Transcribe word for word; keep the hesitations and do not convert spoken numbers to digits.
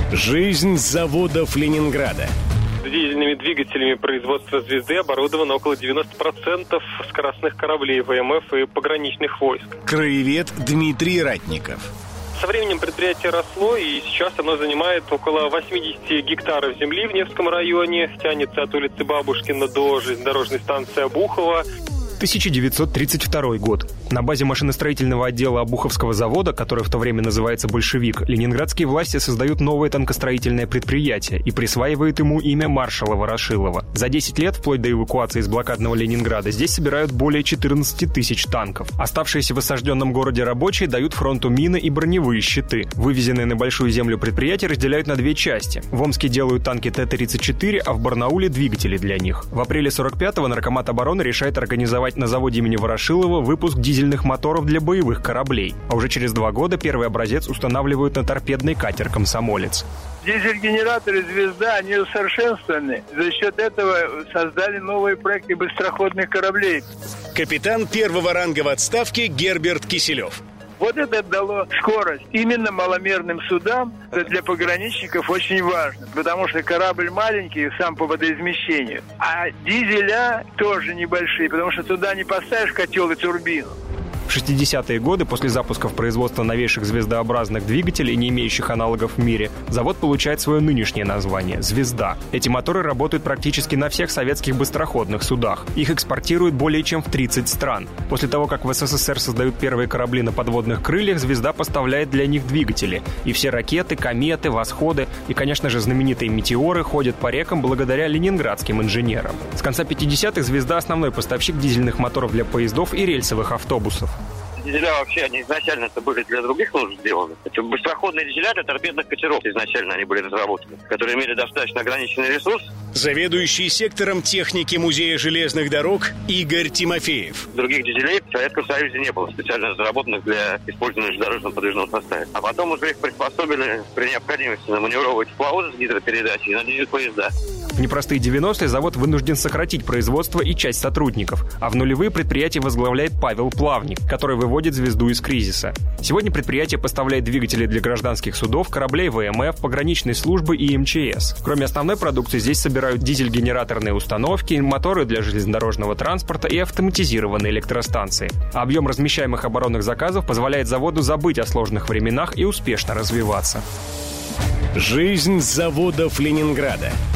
Жизнь заводов Ленинграда. Дизельными двигателями производства «Звезды» оборудовано около девяносто процентов скоростных кораблей ВМФ и пограничных войск. Краевед Дмитрий Ратников. Со временем предприятие росло, и сейчас оно занимает около восемьдесят гектаров земли в Невском районе. Тянется от улицы Бабушкина до железнодорожной станции Обухово. тысяча девятьсот тридцать второй год. На базе машиностроительного отдела Обуховского завода, который в то время называется «Большевик», ленинградские власти создают новое танкостроительное предприятие и присваивают ему имя маршала Ворошилова. За десять лет, вплоть до эвакуации из блокадного Ленинграда, здесь собирают более четырнадцать тысяч танков. Оставшиеся в осажденном городе рабочие дают фронту мины и броневые щиты. Вывезенные на большую землю предприятия разделяют на две части. В Омске делают танки Т тридцать четыре, а в Барнауле двигатели для них. В апреле сорок пятого наркомат обороны решает организовать на заводе имени Ворошилова выпуск дизельных моторов для боевых кораблей. А уже через два года первый образец устанавливают на торпедный катер «Комсомолец». Дизель-генераторы «Звезда», они усовершенствованы. За счет этого создали новые проекты быстроходных кораблей. Капитан первого ранга в отставке Герберт Киселев. Вот это дало скорость. Именно маломерным судам для пограничников очень важно, потому что корабль маленький сам по водоизмещению, а дизеля тоже небольшие, потому что туда не поставишь котел и турбину. В шестидесятые годы, после запуска в производство новейших звездообразных двигателей, не имеющих аналогов в мире, завод получает свое нынешнее название – «Звезда». Эти моторы работают практически на всех советских быстроходных судах. Их экспортируют более чем в тридцать стран. После того, как в СССР создают первые корабли на подводных крыльях, «Звезда» поставляет для них двигатели. И все ракеты, кометы, восходы и, конечно же, знаменитые метеоры ходят по рекам благодаря ленинградским инженерам. С конца пятидесятых «Звезда» – основной поставщик дизельных моторов для поездов и рельсовых автобусов. Дизеля вообще, они изначально это были для других нужд сделаны. Это быстроходные дизеля для торпедных катеров изначально они были разработаны, которые имели достаточно ограниченный ресурс. Заведующий сектором техники Музея железных дорог Игорь Тимофеев. Других дизелей в Советском Союзе не было, специально разработанных для использования в железнодорожном подвижном составе. А потом уже их приспособили при необходимости наманевровывать тепловозы с гидропередачей на дизель-поезда. В непростые девяностые завод вынужден сократить производство и часть сотрудников, а в нулевые предприятие возглавляет Павел Плавник, который выводит «Звезду» из кризиса. Сегодня предприятие поставляет двигатели для гражданских судов, кораблей ВМФ, пограничной службы и эм че эс. Кроме основной продукции, здесь собирают дизель-генераторные установки, моторы для железнодорожного транспорта и автоматизированные электростанции. А объем размещаемых оборонных заказов позволяет заводу забыть о сложных временах и успешно развиваться. Жизнь заводов Ленинграда.